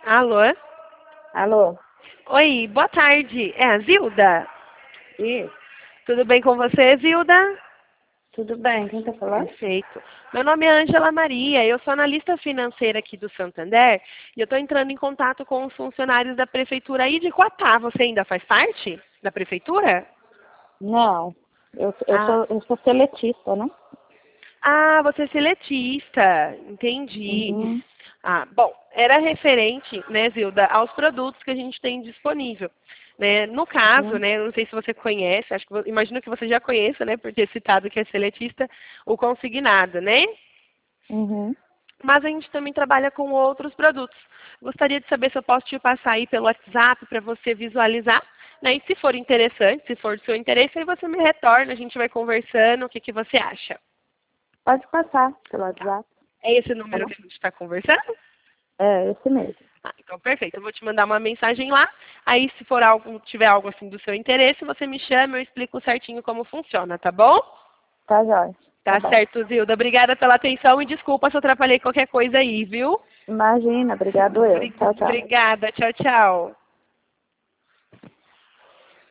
Alô? Alô? Oi, boa tarde. É a Zilda? Isso, Tudo bem com você, Zilda? tudo bem, quem tá falando? Perfeito. Meu nome é Ângela Maria, eu sou analista financeira aqui do Santander e eu estou entrando em contato com os funcionários da prefeitura aí de Quatá. Você ainda faz parte da prefeitura? Não, Ah, eu sou seletista, né? você é seletista. Entendi. Uhum, Bom, era referente, né, Zilda, aos produtos que a gente tem disponível. Né? No caso, uhum, né, não sei se você conhece, imagino que você já conheça, né, por ter citado que é seletista, o consignado, né? uhum. Mas a gente também trabalha com outros produtos. Gostaria de saber se eu posso te passar aí pelo WhatsApp para você visualizar, né? E se for interessante, se for do seu interesse, aí você me retorna, a gente vai conversando, o que que você acha? Pode passar pelo Tá. WhatsApp, É esse tá número bom? que a gente está conversando? É, esse mesmo. Então perfeito. Eu vou te mandar uma mensagem lá. Aí se for algo, tiver algo assim do seu interesse, você me chama, eu explico certinho como funciona, tá bom? Tá jóia, tá Tá bom. certo, Zilda. Obrigada pela atenção e desculpa se eu atrapalhei qualquer coisa aí, viu? Imagina, obrigado eu. Tchau, tchau. Obrigada. Tchau, tchau.